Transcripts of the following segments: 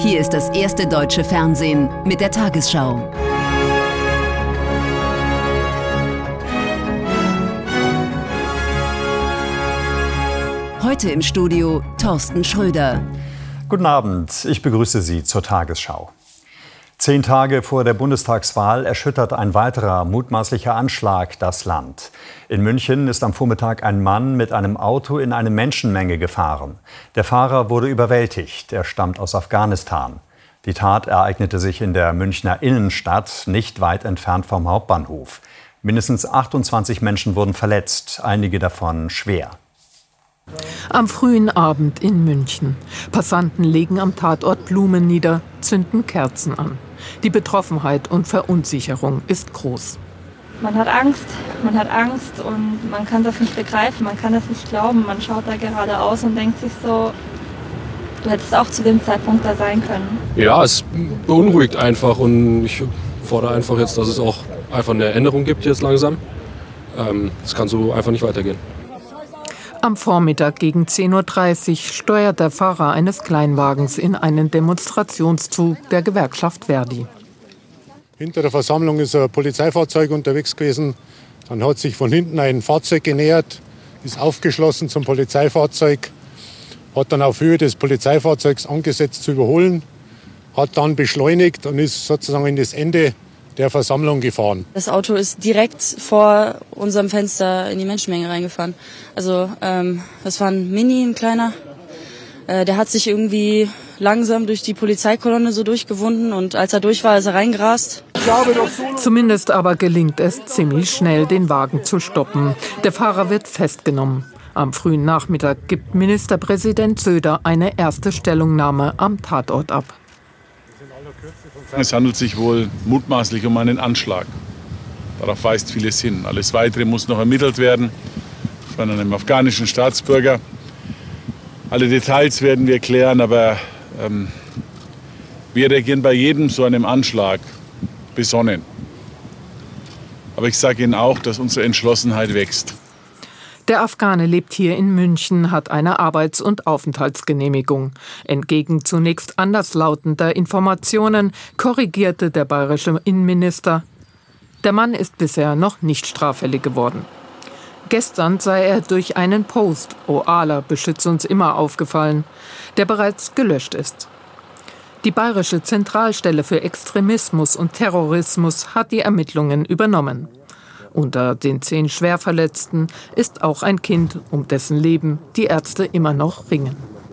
Hier ist das erste deutsche Fernsehen mit der Tagesschau. Heute im Studio Thorsten Schröder. Guten Abend, ich begrüße Sie zur Tagesschau. 10 Tage vor der Bundestagswahl erschüttert ein weiterer mutmaßlicher Anschlag das Land. In München ist am Vormittag ein Mann mit einem Auto in eine Menschenmenge gefahren. Der Fahrer wurde überwältigt. Er stammt aus Afghanistan. Die Tat ereignete sich in der Münchner Innenstadt, nicht weit entfernt vom Hauptbahnhof. Mindestens 28 Menschen wurden verletzt, einige davon schwer. Am frühen Abend in München. Passanten legen am Tatort Blumen nieder, zünden Kerzen an. Die Betroffenheit und Verunsicherung ist groß. Man hat Angst und man kann das nicht begreifen, man kann das nicht glauben. Man schaut da geradeaus und denkt sich so, du hättest auch zu dem Zeitpunkt da sein können. Ja, es beunruhigt einfach und ich fordere einfach jetzt, dass es auch einfach eine Änderung gibt jetzt langsam. Es kann so einfach nicht weitergehen. Am Vormittag gegen 10.30 Uhr steuert der Fahrer eines Kleinwagens in einen Demonstrationszug der Gewerkschaft Verdi. Hinter der Versammlung ist ein Polizeifahrzeug unterwegs gewesen. Dann hat sich von hinten ein Fahrzeug genähert, ist aufgeschlossen zum Polizeifahrzeug, hat dann auf Höhe des Polizeifahrzeugs angesetzt zu überholen, hat dann beschleunigt und ist sozusagen in das Ende der Versammlung gefahren. Das Auto ist direkt vor unserem Fenster in die Menschenmenge reingefahren. Also das war ein kleiner. Der hat sich irgendwie langsam durch die Polizeikolonne so durchgewunden und als er durch war, ist er reingerast. Zumindest aber gelingt es ziemlich schnell, den Wagen zu stoppen. Der Fahrer wird festgenommen. Am frühen Nachmittag gibt Ministerpräsident Söder eine erste Stellungnahme am Tatort ab. Es handelt sich wohl mutmaßlich um einen Anschlag. Darauf weist vieles hin. Alles Weitere muss noch ermittelt werden von einem afghanischen Staatsbürger. Alle Details werden wir klären, aber wir reagieren bei jedem so einem Anschlag besonnen. Aber ich sage Ihnen auch, dass unsere Entschlossenheit wächst. Der Afghane lebt hier in München, hat eine Arbeits- und Aufenthaltsgenehmigung. Entgegen zunächst anderslautender Informationen korrigierte der bayerische Innenminister. Der Mann ist bisher noch nicht straffällig geworden. Gestern sei er durch einen Post, "O Allah, beschütze uns immer", aufgefallen, der bereits gelöscht ist. Die Bayerische Zentralstelle für Extremismus und Terrorismus hat die Ermittlungen übernommen. Unter den 10 Schwerverletzten ist auch ein Kind, um dessen Leben die Ärzte immer noch ringen.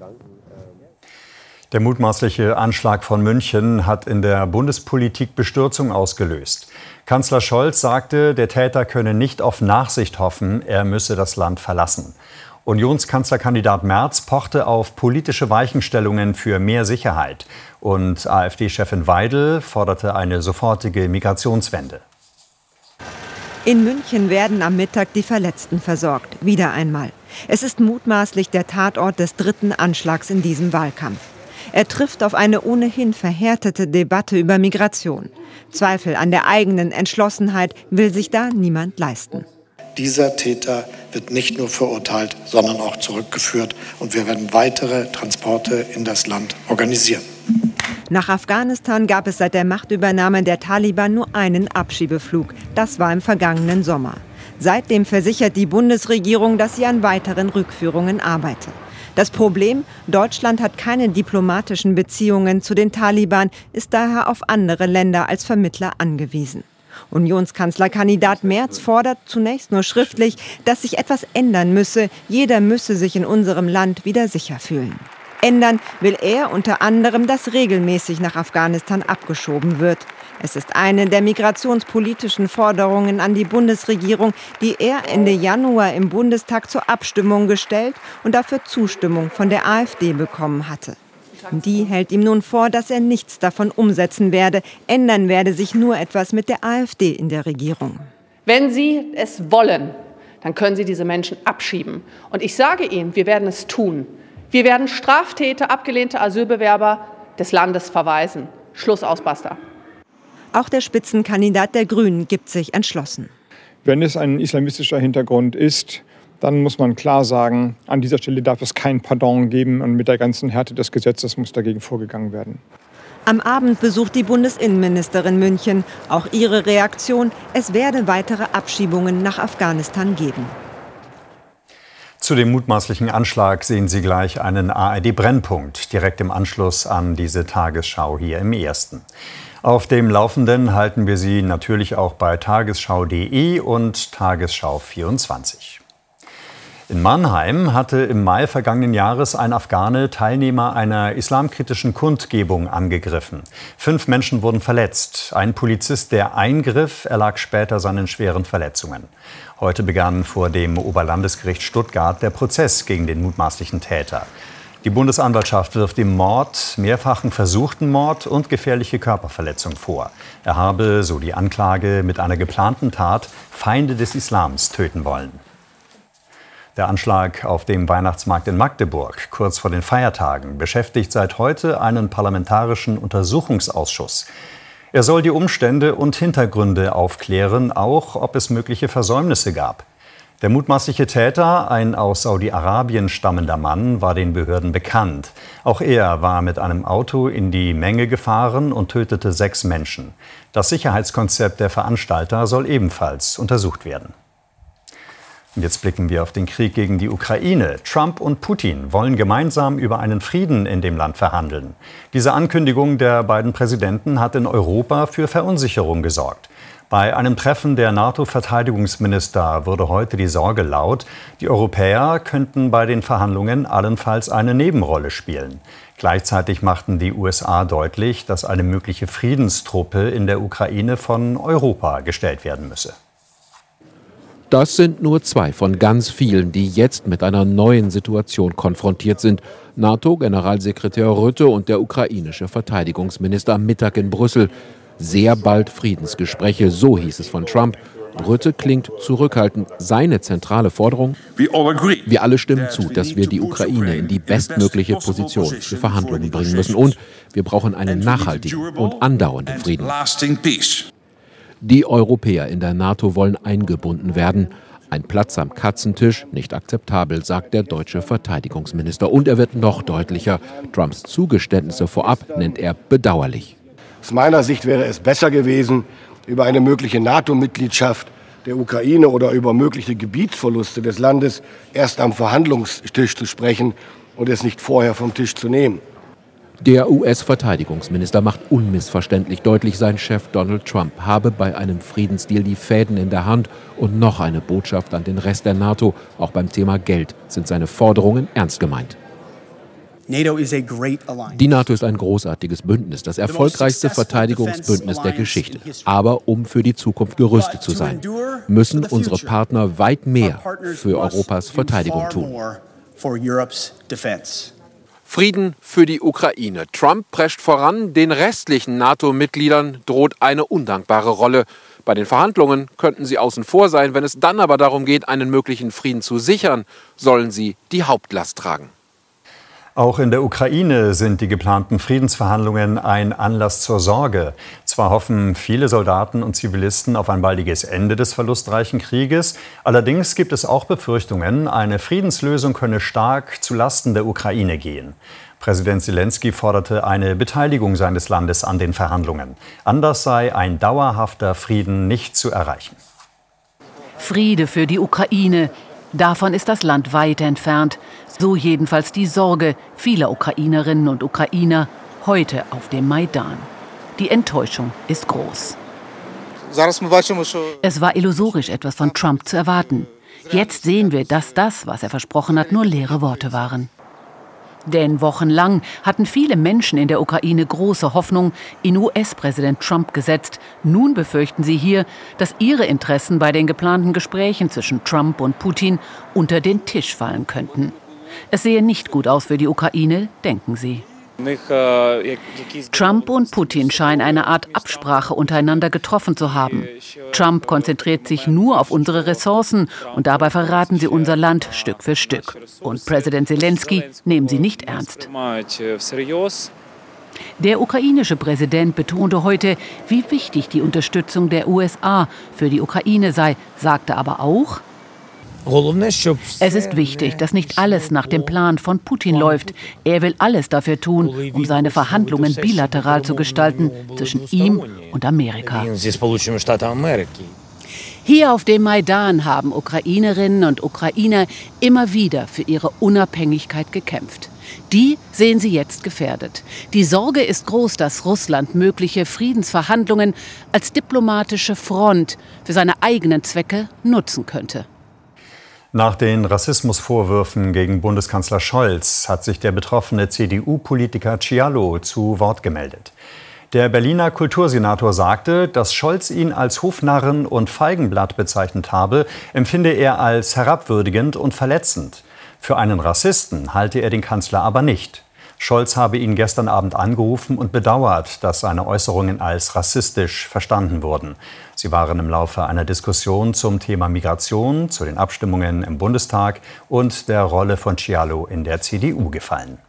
Der mutmaßliche Anschlag von München hat in der Bundespolitik Bestürzung ausgelöst. Kanzler Scholz sagte, der Täter könne nicht auf Nachsicht hoffen, er müsse das Land verlassen. Unionskanzlerkandidat Merz pochte auf politische Weichenstellungen für mehr Sicherheit. Und AfD-Chefin Weidel forderte eine sofortige Migrationswende. In München werden am Mittag die Verletzten versorgt. Wieder einmal. Es ist mutmaßlich der Tatort des 3. Anschlags in diesem Wahlkampf. Er trifft auf eine ohnehin verhärtete Debatte über Migration. Zweifel an der eigenen Entschlossenheit will sich da niemand leisten. Dieser Täter wird nicht nur verurteilt, sondern auch zurückgeführt. Und wir werden weitere Transporte in das Land organisieren. Nach Afghanistan gab es seit der Machtübernahme der Taliban nur einen Abschiebeflug. Das war im vergangenen Sommer. Seitdem versichert die Bundesregierung, dass sie an weiteren Rückführungen arbeite. Das Problem: Deutschland hat keine diplomatischen Beziehungen zu den Taliban, ist daher auf andere Länder als Vermittler angewiesen. Unionskanzlerkandidat Merz fordert zunächst nur schriftlich, dass sich etwas ändern müsse. Jeder müsse sich in unserem Land wieder sicher fühlen. Ändern will er unter anderem, dass regelmäßig nach Afghanistan abgeschoben wird. Es ist eine der migrationspolitischen Forderungen an die Bundesregierung, die er Ende Januar im Bundestag zur Abstimmung gestellt und dafür Zustimmung von der AfD bekommen hatte. Die hält ihm nun vor, dass er nichts davon umsetzen werde. Ändern werde sich nur etwas mit der AfD in der Regierung. Wenn Sie es wollen, dann können Sie diese Menschen abschieben. Und ich sage Ihnen, wir werden es tun. Wir werden Straftäter, abgelehnte Asylbewerber des Landes verweisen. Schluss, aus, basta. Auch der Spitzenkandidat der Grünen gibt sich entschlossen. Wenn es ein islamistischer Hintergrund ist, dann muss man klar sagen, an dieser Stelle darf es kein Pardon geben und mit der ganzen Härte des Gesetzes muss dagegen vorgegangen werden. Am Abend besucht die Bundesinnenministerin München. Auch ihre Reaktion: Es werde weitere Abschiebungen nach Afghanistan geben. Zu dem mutmaßlichen Anschlag sehen Sie gleich einen ARD-Brennpunkt, direkt im Anschluss an diese Tagesschau hier im Ersten. Auf dem Laufenden halten wir Sie natürlich auch bei tagesschau.de und Tagesschau 24. In Mannheim hatte im Mai vergangenen Jahres ein Afghane Teilnehmer einer islamkritischen Kundgebung angegriffen. 5 Menschen wurden verletzt. Ein Polizist, der eingriff, erlag später seinen schweren Verletzungen. Heute begann vor dem Oberlandesgericht Stuttgart der Prozess gegen den mutmaßlichen Täter. Die Bundesanwaltschaft wirft ihm Mord, mehrfachen versuchten Mord und gefährliche Körperverletzung vor. Er habe, so die Anklage, mit einer geplanten Tat Feinde des Islams töten wollen. Der Anschlag auf dem Weihnachtsmarkt in Magdeburg, kurz vor den Feiertagen, beschäftigt seit heute einen parlamentarischen Untersuchungsausschuss. Er soll die Umstände und Hintergründe aufklären, auch ob es mögliche Versäumnisse gab. Der mutmaßliche Täter, ein aus Saudi-Arabien stammender Mann, war den Behörden bekannt. Auch er war mit einem Auto in die Menge gefahren und tötete 6 Menschen. Das Sicherheitskonzept der Veranstalter soll ebenfalls untersucht werden. Und jetzt blicken wir auf den Krieg gegen die Ukraine. Trump und Putin wollen gemeinsam über einen Frieden in dem Land verhandeln. Diese Ankündigung der beiden Präsidenten hat in Europa für Verunsicherung gesorgt. Bei einem Treffen der NATO-Verteidigungsminister wurde heute die Sorge laut, die Europäer könnten bei den Verhandlungen allenfalls eine Nebenrolle spielen. Gleichzeitig machten die USA deutlich, dass eine mögliche Friedenstruppe in der Ukraine von Europa gestellt werden müsse. Das sind nur 2 von ganz vielen, die jetzt mit einer neuen Situation konfrontiert sind. NATO-Generalsekretär Rutte und der ukrainische Verteidigungsminister am Mittag in Brüssel. Sehr bald Friedensgespräche, so hieß es von Trump. Rutte klingt zurückhaltend. Seine zentrale Forderung: Wir alle stimmen zu, dass wir die Ukraine in die bestmögliche Position für Verhandlungen bringen müssen. Und wir brauchen einen nachhaltigen und andauernden Frieden. Die Europäer in der NATO wollen eingebunden werden. Ein Platz am Katzentisch, nicht akzeptabel, sagt der deutsche Verteidigungsminister. Und er wird noch deutlicher. Trumps Zugeständnisse vorab nennt er bedauerlich. Aus meiner Sicht wäre es besser gewesen, über eine mögliche NATO-Mitgliedschaft der Ukraine oder über mögliche Gebietsverluste des Landes erst am Verhandlungstisch zu sprechen und es nicht vorher vom Tisch zu nehmen. Der US-Verteidigungsminister macht unmissverständlich deutlich, sein Chef Donald Trump habe bei einem Friedensdeal die Fäden in der Hand. Und noch eine Botschaft an den Rest der NATO. Auch beim Thema Geld sind seine Forderungen ernst gemeint. Die NATO ist ein großartiges Bündnis, das erfolgreichste Verteidigungsbündnis der Geschichte. Aber um für die Zukunft gerüstet zu sein, müssen unsere Partner weit mehr für Europas Verteidigung tun. Frieden für die Ukraine. Trump prescht voran, den restlichen NATO-Mitgliedern droht eine undankbare Rolle. Bei den Verhandlungen könnten sie außen vor sein. Wenn es dann aber darum geht, einen möglichen Frieden zu sichern, sollen sie die Hauptlast tragen. Auch in der Ukraine sind die geplanten Friedensverhandlungen ein Anlass zur Sorge. Zwar hoffen viele Soldaten und Zivilisten auf ein baldiges Ende des verlustreichen Krieges. Allerdings gibt es auch Befürchtungen, eine Friedenslösung könne stark zulasten der Ukraine gehen. Präsident Zelensky forderte eine Beteiligung seines Landes an den Verhandlungen. Anders sei ein dauerhafter Frieden nicht zu erreichen. Friede für die Ukraine. Davon ist das Land weit entfernt. So jedenfalls die Sorge vieler Ukrainerinnen und Ukrainer heute auf dem Maidan. Die Enttäuschung ist groß. Es war illusorisch, etwas von Trump zu erwarten. Jetzt sehen wir, dass das, was er versprochen hat, nur leere Worte waren. Denn wochenlang hatten viele Menschen in der Ukraine große Hoffnung in US-Präsident Trump gesetzt. Nun befürchten sie hier, dass ihre Interessen bei den geplanten Gesprächen zwischen Trump und Putin unter den Tisch fallen könnten. Es sehe nicht gut aus für die Ukraine, denken sie. Trump und Putin scheinen eine Art Absprache untereinander getroffen zu haben. Trump konzentriert sich nur auf unsere Ressourcen und dabei verraten sie unser Land Stück für Stück. Und Präsident Zelensky nehmen sie nicht ernst. Der ukrainische Präsident betonte heute, wie wichtig die Unterstützung der USA für die Ukraine sei, sagte aber auch: Es ist wichtig, dass nicht alles nach dem Plan von Putin läuft. Er will alles dafür tun, um seine Verhandlungen bilateral zu gestalten zwischen ihm und Amerika. Hier auf dem Maidan haben Ukrainerinnen und Ukrainer immer wieder für ihre Unabhängigkeit gekämpft. Die sehen sie jetzt gefährdet. Die Sorge ist groß, dass Russland mögliche Friedensverhandlungen als diplomatische Front für seine eigenen Zwecke nutzen könnte. Nach den Rassismusvorwürfen gegen Bundeskanzler Scholz hat sich der betroffene CDU-Politiker Cialo zu Wort gemeldet. Der Berliner Kultursenator sagte, dass Scholz ihn als Hofnarren und Feigenblatt bezeichnet habe, empfinde er als herabwürdigend und verletzend. Für einen Rassisten halte er den Kanzler aber nicht. Scholz habe ihn gestern Abend angerufen und bedauert, dass seine Äußerungen als rassistisch verstanden wurden. Sie waren im Laufe einer Diskussion zum Thema Migration, zu den Abstimmungen im Bundestag und der Rolle von Cialo in der CDU gefallen.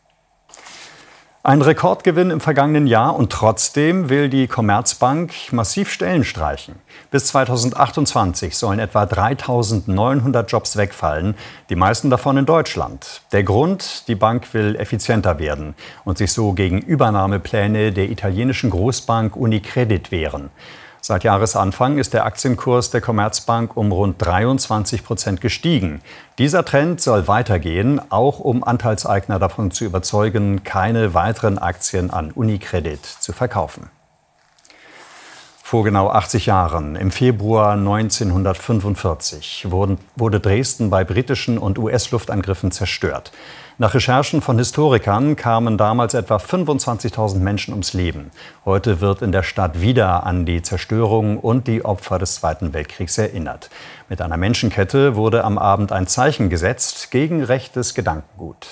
Ein Rekordgewinn im vergangenen Jahr und trotzdem will die Commerzbank massiv Stellen streichen. Bis 2028 sollen etwa 3.900 Jobs wegfallen, die meisten davon in Deutschland. Der Grund: die Bank will effizienter werden und sich so gegen Übernahmepläne der italienischen Großbank Unicredit wehren. Seit Jahresanfang ist der Aktienkurs der Commerzbank um rund 23% gestiegen. Dieser Trend soll weitergehen, auch um Anteilseigner davon zu überzeugen, keine weiteren Aktien an Unicredit zu verkaufen. Vor genau 80 Jahren, im Februar 1945, wurde Dresden bei britischen und US-Luftangriffen zerstört. Nach Recherchen von Historikern kamen damals etwa 25.000 Menschen ums Leben. Heute wird in der Stadt wieder an die Zerstörung und die Opfer des Zweiten Weltkriegs erinnert. Mit einer Menschenkette wurde am Abend ein Zeichen gesetzt gegen rechtes Gedankengut.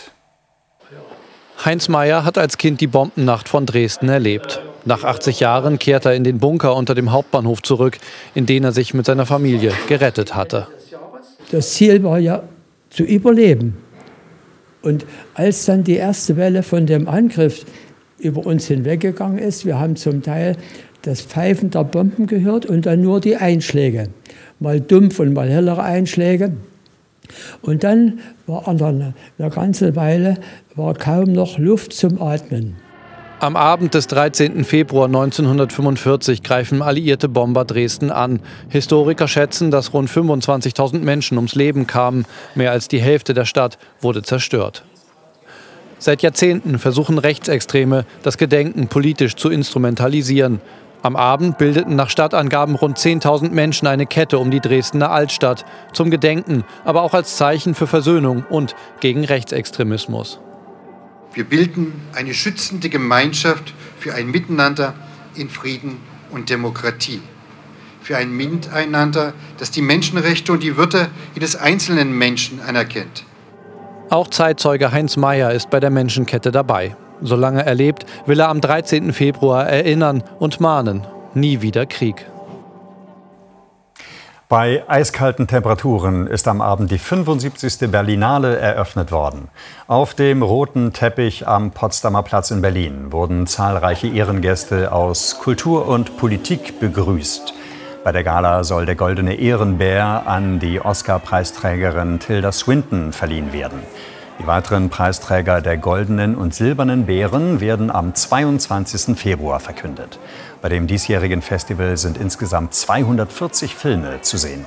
Heinz Meyer hat als Kind die Bombennacht von Dresden erlebt. Nach 80 Jahren kehrt er in den Bunker unter dem Hauptbahnhof zurück, in den er sich mit seiner Familie gerettet hatte. Das Ziel war ja zu überleben. Und als dann die erste Welle von dem Angriff über uns hinweggegangen ist, wir haben zum Teil das Pfeifen der Bomben gehört und dann nur die Einschläge. Mal dumpf und mal hellere Einschläge. Und dann war eine ganze Weile kaum noch Luft zum Atmen. Am Abend des 13. Februar 1945 greifen alliierte Bomber Dresden an. Historiker schätzen, dass rund 25.000 Menschen ums Leben kamen. Mehr als die Hälfte der Stadt wurde zerstört. Seit Jahrzehnten versuchen Rechtsextreme, das Gedenken politisch zu instrumentalisieren. Am Abend bildeten nach Stadtangaben rund 10.000 Menschen eine Kette um die Dresdner Altstadt. Zum Gedenken, aber auch als Zeichen für Versöhnung und gegen Rechtsextremismus. Wir bilden eine schützende Gemeinschaft für ein Miteinander in Frieden und Demokratie. Für ein Miteinander, das die Menschenrechte und die Würde jedes einzelnen Menschen anerkennt. Auch Zeitzeuge Heinz Meyer ist bei der Menschenkette dabei. Solange er lebt, will er am 13. Februar erinnern und mahnen: nie wieder Krieg. Bei eiskalten Temperaturen ist am Abend die 75. Berlinale eröffnet worden. Auf dem roten Teppich am Potsdamer Platz in Berlin wurden zahlreiche Ehrengäste aus Kultur und Politik begrüßt. Bei der Gala soll der Goldene Ehrenbär an die Oscar-Preisträgerin Tilda Swinton verliehen werden. Die weiteren Preisträger der Goldenen und Silbernen Bären werden am 22. Februar verkündet. Bei dem diesjährigen Festival sind insgesamt 240 Filme zu sehen.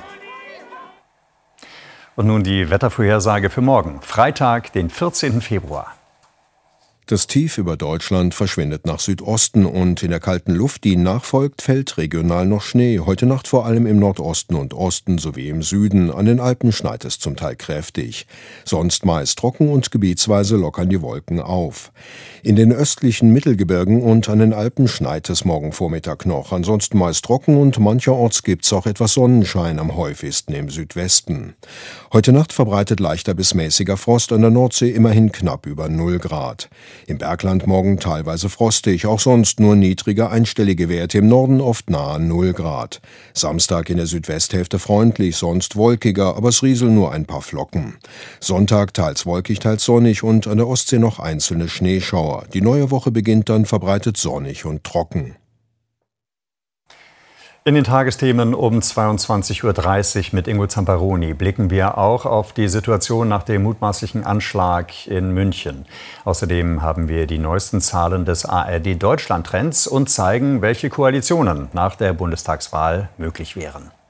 Und nun die Wettervorhersage für morgen, Freitag, den 14. Februar. Das Tief über Deutschland verschwindet nach Südosten und in der kalten Luft, die nachfolgt, fällt regional noch Schnee. Heute Nacht vor allem im Nordosten und Osten sowie im Süden. An den Alpen schneit es zum Teil kräftig. Sonst meist trocken und gebietsweise lockern die Wolken auf. In den östlichen Mittelgebirgen und an den Alpen schneit es morgen Vormittag noch. Ansonsten meist trocken und mancherorts gibt's auch etwas Sonnenschein, am häufigsten im Südwesten. Heute Nacht verbreitet leichter bis mäßiger Frost, an der Nordsee immerhin knapp über 0 Grad. Im Bergland morgen teilweise frostig, auch sonst nur niedrige einstellige Werte, im Norden oft nahe 0 Grad. Samstag in der Südwesthälfte freundlich, sonst wolkiger, aber es rieseln nur ein paar Flocken. Sonntag teils wolkig, teils sonnig und an der Ostsee noch einzelne Schneeschauer. Die neue Woche beginnt dann verbreitet sonnig und trocken. In den Tagesthemen um 22:30 Uhr mit Ingo Zamparoni blicken wir auch auf die Situation nach dem mutmaßlichen Anschlag in München. Außerdem haben wir die neuesten Zahlen des ARD-Deutschland-Trends und zeigen, welche Koalitionen nach der Bundestagswahl möglich wären.